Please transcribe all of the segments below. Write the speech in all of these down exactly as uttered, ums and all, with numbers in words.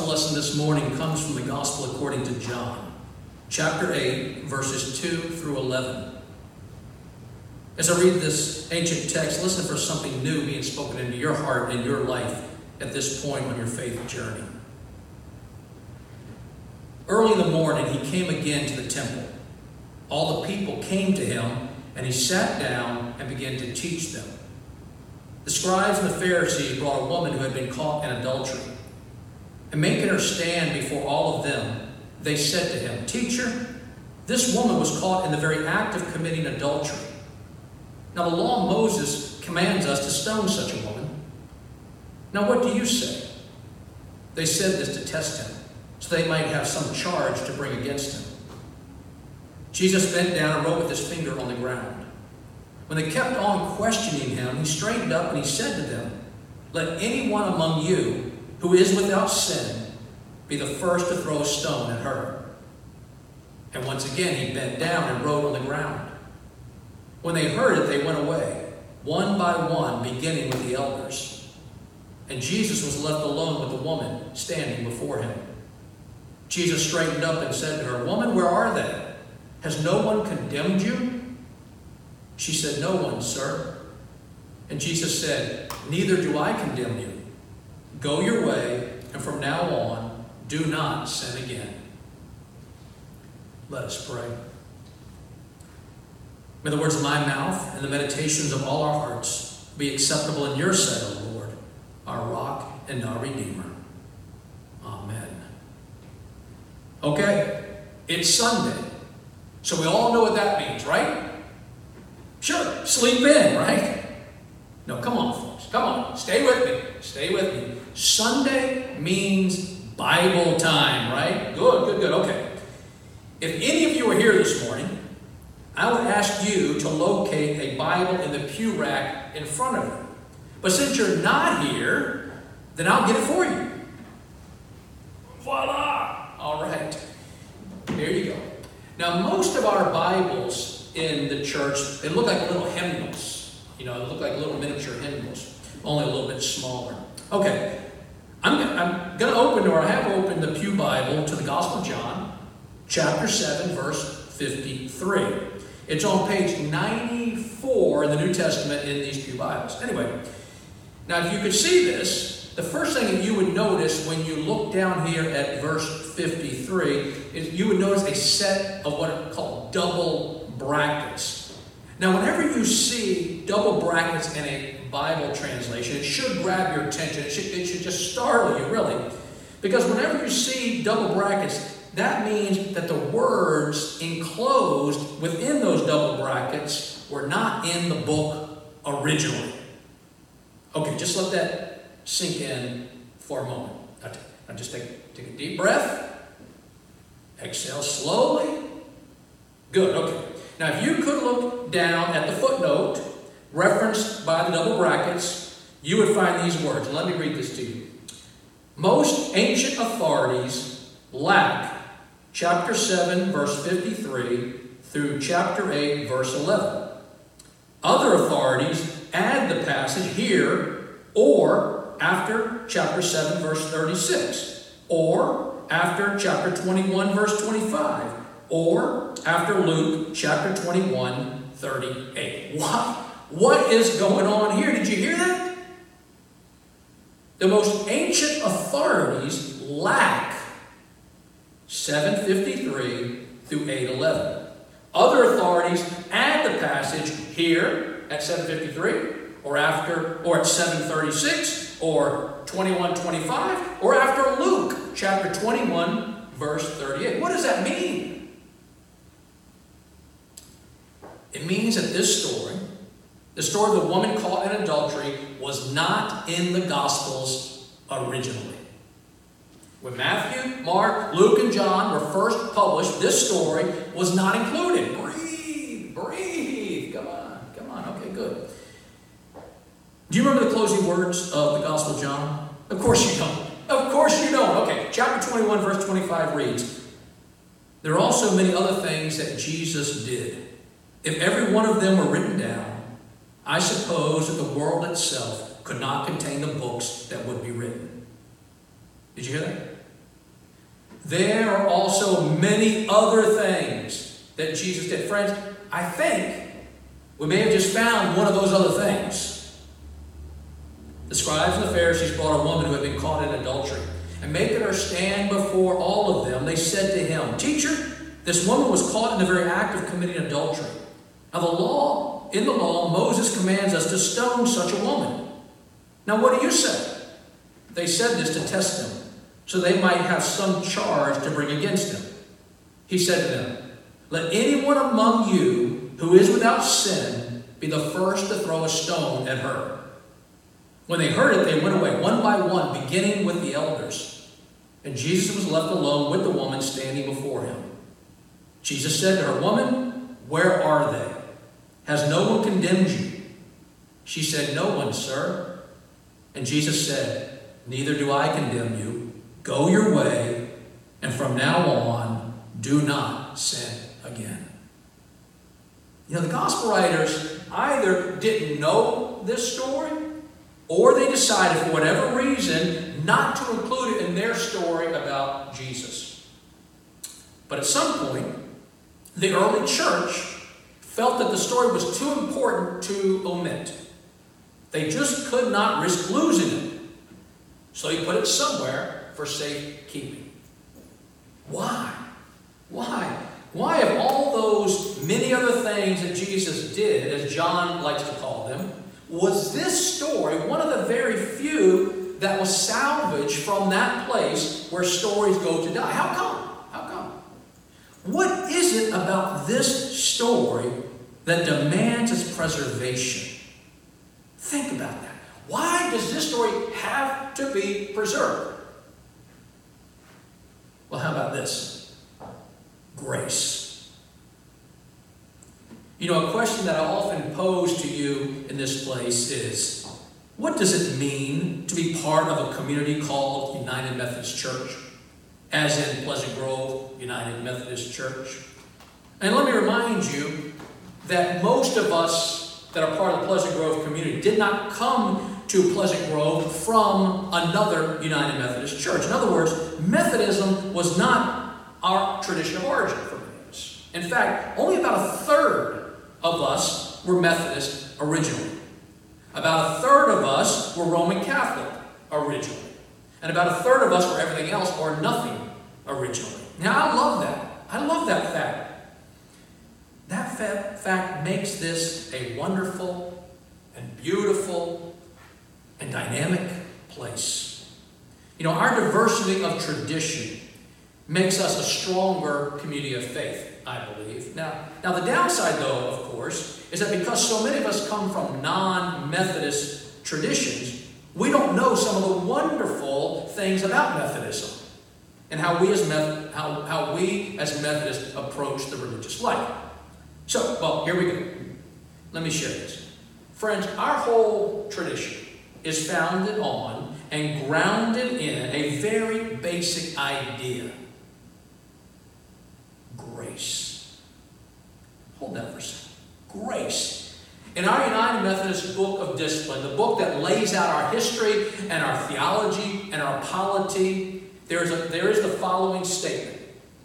gospel lesson this morning comes from the gospel according to John, chapter eight, verses two through eleven. As I read this ancient text, listen for something new being spoken into your heart and your life at this point on your faith journey. Early in the morning, he came again to the temple. All the people came to him, and he sat down and began to teach them. The scribes and the Pharisees brought a woman who had been caught in adultery. And making her stand before all of them, they said to him, "Teacher, this woman was caught in the very act of committing adultery. Now the law of Moses commands us to stone such a woman. Now what do you say?" They said this to test him, so they might have some charge to bring against him. Jesus bent down and wrote with his finger on the ground. When they kept on questioning him, he straightened up and he said to them, "Let anyone among you who is without sin be the first to throw a stone at her." And once again he bent down and wrote on the ground. When they heard it, they went away, one by one, beginning with the elders. And Jesus was left alone with the woman standing before him. Jesus straightened up and said to her, "Woman, where are they? Has no one condemned you?" She said, "No one, sir." And Jesus said, "Neither do I condemn you. Go your way, and from now on, do not sin again." Let us pray. May the words of my mouth and the meditations of all our hearts be acceptable in your sight, O Lord, our rock and our Redeemer. Amen. Okay, it's Sunday. So we all know what that means, right? Sure, sleep in, right? No, come on, folks. Come on. Stay with me. Stay with me. Sunday means Bible time, right? Good, good, good. Okay. If any of you are here this morning, I would ask you to locate a Bible in the pew rack in front of you. But since you're not here, then I'll get it for you. Voila! All right. Here you go. Now, most of our Bibles in the church, they look like little hymnals. You know, they look like little miniature hymnals, only a little bit smaller. Okay, I'm, I'm going to open, or I have opened the Pew Bible to the Gospel of John, chapter seven, verse fifty-three. It's on page ninety-four in the New Testament in these Pew Bibles. Anyway, now if you could see this, the first thing that you would notice when you look down here at verse fifty-three is you would notice a set of what are called double brackets. Now, whenever you see double brackets in a Bible translation, it should grab your attention. It should, it should just startle you, really. Because whenever you see double brackets, that means that the words enclosed within those double brackets were not in the book originally. Okay, just let that sink in for a moment. Now just take, take a deep breath. Exhale slowly. Good, okay. Now if you could look down at the footnote referenced by the double brackets, you would find these words. Let me read this to you. Most ancient authorities lack chapter seven, verse fifty-three through chapter eight, verse eleven. Other authorities add the passage here or after chapter seven, verse thirty-six, or after chapter twenty-one, verse twenty-five, or after Luke chapter twenty-one, thirty-eight. What? What is going on here? Did you hear that? The most ancient authorities lack seven fifty-three through eight eleven. Other authorities add the passage here at seven fifty-three, or after, or at seven thirty-six, or twenty-one twenty-five, or after Luke chapter twenty-one, verse thirty-eight. What does that mean? It means that this story, the story of the woman caught in adultery, was not in the Gospels originally. When Matthew, Mark, Luke, and John were first published, this story was not included. Breathe, breathe. Come on, come on. Okay, good. Do you remember the closing words of the Gospel of John? Of course you don't. Of course you don't. Okay, chapter twenty-one, verse twenty-five reads, "There are also many other things that Jesus did. If every one of them were written down, I suppose that the world itself could not contain the books that would be written." Did you hear that? there are also many other things that Jesus did. Friends, I think we may have just found one of those other things. The scribes and the Pharisees brought a woman who had been caught in adultery. And making her stand before all of them, they said to him, "Teacher, this woman was caught in the very act of committing adultery. Now the law, in the law, Moses commands us to stone such a woman. Now what do you say?" They said this to test him, so they might have some charge to bring against him. He said to them, "Let anyone among you who is without sin be the first to throw a stone at her." When they heard it, they went away one by one, beginning with the elders. And Jesus was left alone with the woman standing before him. Jesus said to her, "Woman, where are they? Has no one condemned you?" She said, "No one, sir." And Jesus said, "Neither do I condemn you. Go your way, and from now on, do not sin again." You know, the gospel writers either didn't know this story, or they decided, for whatever reason, not to include it in their story about Jesus. But at some point, the early church felt that the story was too important to omit. They just could not risk losing it. So he put it somewhere for safekeeping. Why? Why? Why, of all those many other things that Jesus did, as John likes to call them, was this story one of the very few that was salvaged from that place where stories go to die? How come? How come? What is it about this story that demands its preservation? Think about that. Why does this story have to be preserved? Well, how about this? Grace. You know, a question that I often pose to you in this place is, what does it mean to be part of a community called United Methodist Church? As in Pleasant Grove United Methodist Church. And let me remind you that most of us that are part of the Pleasant Grove community did not come to Pleasant Grove from another United Methodist Church. In other words, Methodism was not our tradition of origin for many of us. In fact, only about a third of us were Methodist originally. About a third of us were Roman Catholic originally. And about a third of us were everything else or nothing originally. Now, I love that. I love that fact. That fa- fact makes this a wonderful and beautiful and dynamic place. You know, our diversity of tradition makes us a stronger community of faith, I believe. Now, now the downside, though, of course, is that because so many of us come from non-Methodist traditions, we don't know some of the wonderful things about Methodism and how we as Meth- how, how we as Methodists approach the religious life. So, well, here we go. Let me share this. Friends, our whole tradition is founded on and grounded in a very basic idea. Grace. Hold that for a second. Grace. In our United Methodist Book of Discipline, the book that lays out our history and our theology and our polity, there is, a, there is the following statement.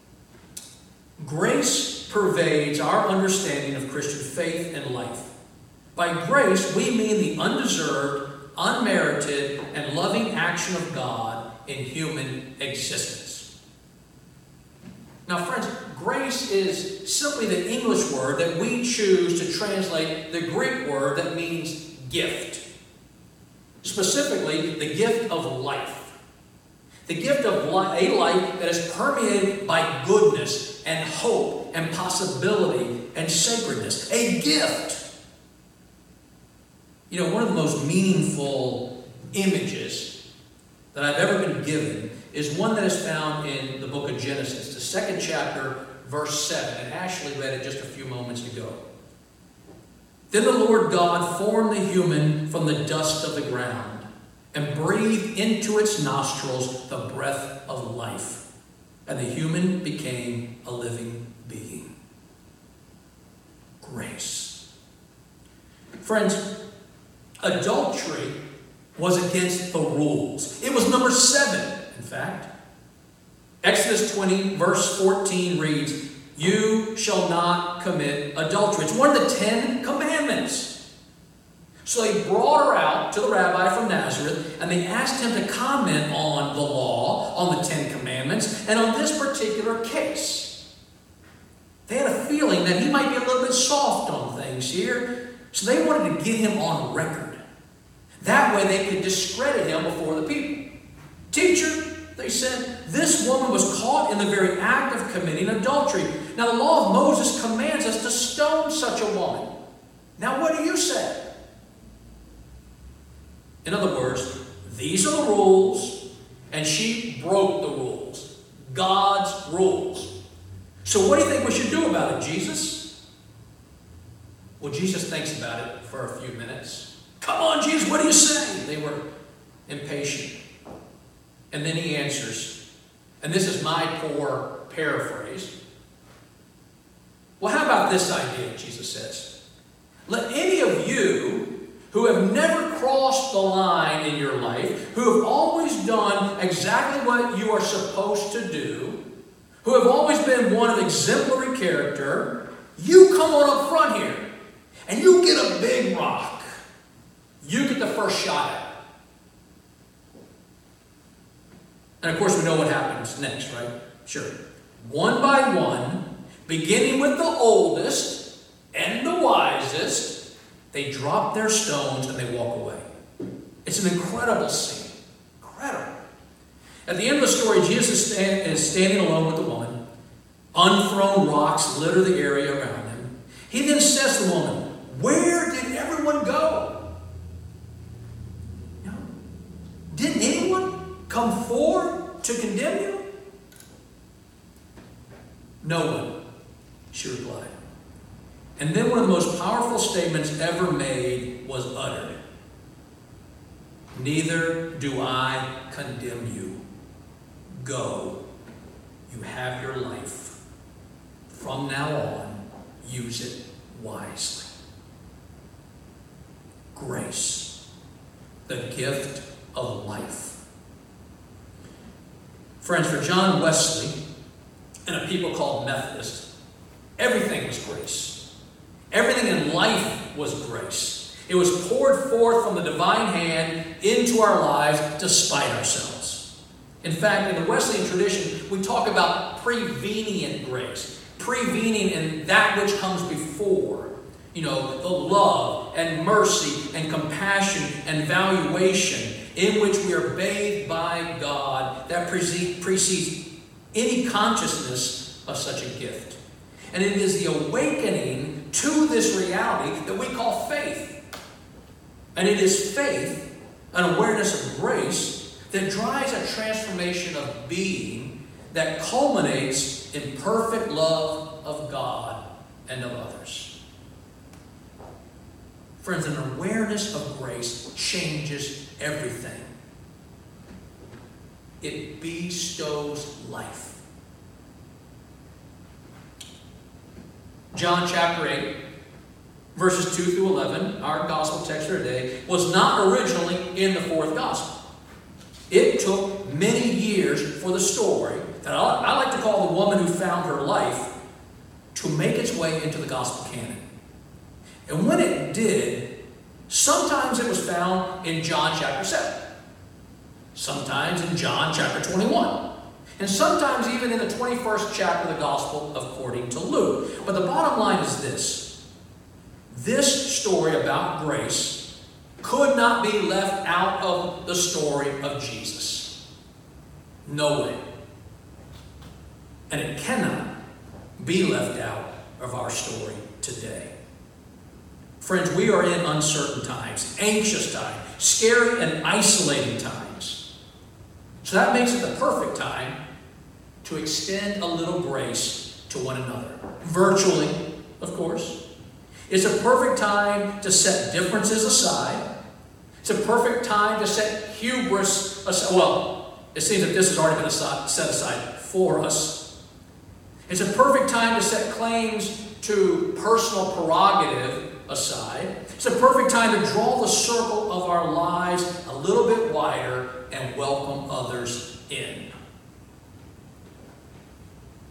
Grace pervades our understanding of Christian faith and life. By grace, we mean the undeserved, unmerited, and loving action of God in human existence. Now, friends, grace is simply the English word that we choose to translate the Greek word that means gift. Specifically, the gift of life. The gift of li- a life that is permeated by goodness and hope and possibility and sacredness. A gift. You know, one of the most meaningful images that I've ever been given is one that is found in the book of Genesis, the second chapter, verse seven. And Ashley read it just a few moments ago. Then the Lord God formed the human from the dust of the ground and breathed into its nostrils the breath of life. And the human became a living being. Grace. Friends, adultery was against the rules. It was number seven, in fact. Exodus twenty, verse fourteen reads, "You shall not commit adultery." It's one of the Ten Commandments. So they brought her out to the rabbi from Nazareth, and they asked him to comment on the law, on the Ten Commandments, and on this particular case. They had a feeling that he might be a little bit soft on things here, so they wanted to get him on record. That way they could discredit him before the people. "Teacher," they said, "this woman was caught in the very act of committing adultery. Now the law of Moses commands us to stone such a woman. Now what do you say?" In other words, these are the rules, and she broke the rules. God's rules. So what do you think we should do about it, Jesus? Well, Jesus thinks about it for a few minutes. "Come on, Jesus, what do you say?" They were impatient. And then he answers, and this is my poor paraphrase. "Well, how about this idea?" Jesus says. "Let any of you who have never crossed the line in your life, who have always done exactly what you are supposed to do, who have always been one of exemplary character, you come on up front here, and you get a big rock. You get the first shot at it." And of course we know what happens next, right? Sure. One by one, beginning with the oldest and the wisest, they drop their stones and they walk away. It's an incredible scene. Incredible. At the end of the story, Jesus is, stand, is standing alone with the woman. Unthrown rocks litter the area around him. He then says to the woman, "Where did everyone go?" You know, didn't anyone come forward to condemn you? "No one," she replied. And then one of the most powerful statements ever made was uttered. "Neither do I condemn you. Go. You have your life. From now on, use it wisely." Grace, the gift of life. Friends, for John Wesley and a people called Methodists, everything was grace. Everything in life was grace. It was poured forth from the divine hand into our lives despite ourselves. In fact, in the Wesleyan tradition, we talk about prevenient grace. Prevenient in that which comes before. You know, the love and mercy and compassion and valuation in which we are bathed by God that precedes any consciousness of such a gift. And it is the awakening to this reality that we call faith. And it is faith, an awareness of grace, that drives a transformation of being that culminates in perfect love of God and of others. Friends, an awareness of grace changes everything. It bestows life. John chapter eight, verses two through eleven, our gospel text for today, was not originally in the fourth gospel. It took many years for the story, that I like to call the woman who found her life, to make its way into the gospel canon. And when it did, sometimes it was found in John chapter seven. Sometimes in John chapter twenty-one. And sometimes even in the twenty-first chapter of the Gospel according to Luke. But the bottom line is this. This story about grace could not be left out of the story of Jesus. No way. And it cannot be left out of our story today. Friends, we are in uncertain times, anxious times, scary and isolating times. So that makes it the perfect time to extend a little grace to one another. Virtually, of course. It's a perfect time to set differences aside. It's a perfect time to set hubris aside. Well, it seems that this has already been set aside for us. It's a perfect time to set claims to personal prerogative aside. It's a perfect time to draw the circle of our lives a little bit wider and welcome others in.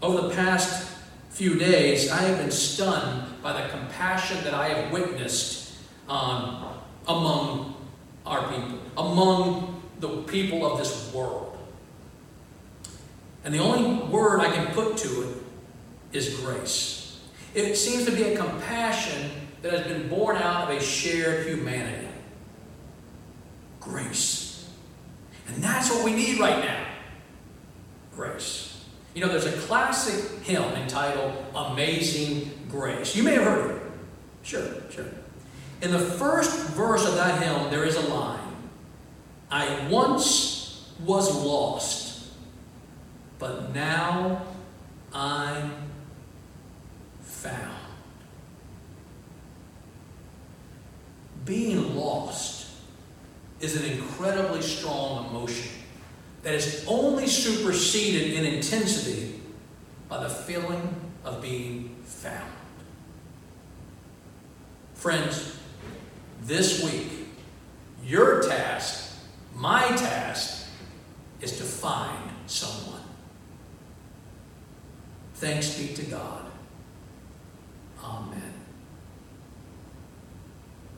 Over the past few days, I have been stunned by the compassion that I have witnessed um, among our people, among the people of this world. And the only word I can put to it is grace. It seems to be a compassion that has been born out of a shared humanity. Grace. And that's what we need right now. Grace. You know, there's a classic hymn entitled Amazing Grace. You may have heard of it. Sure, sure. In the first verse of that hymn, there is a line. I once was lost, but now I'm found. Being lost is an incredibly strong emotion that is only superseded in intensity by the feeling of being found. Friends, this week, your task, my task, is to find someone. Thanks be to God. Amen.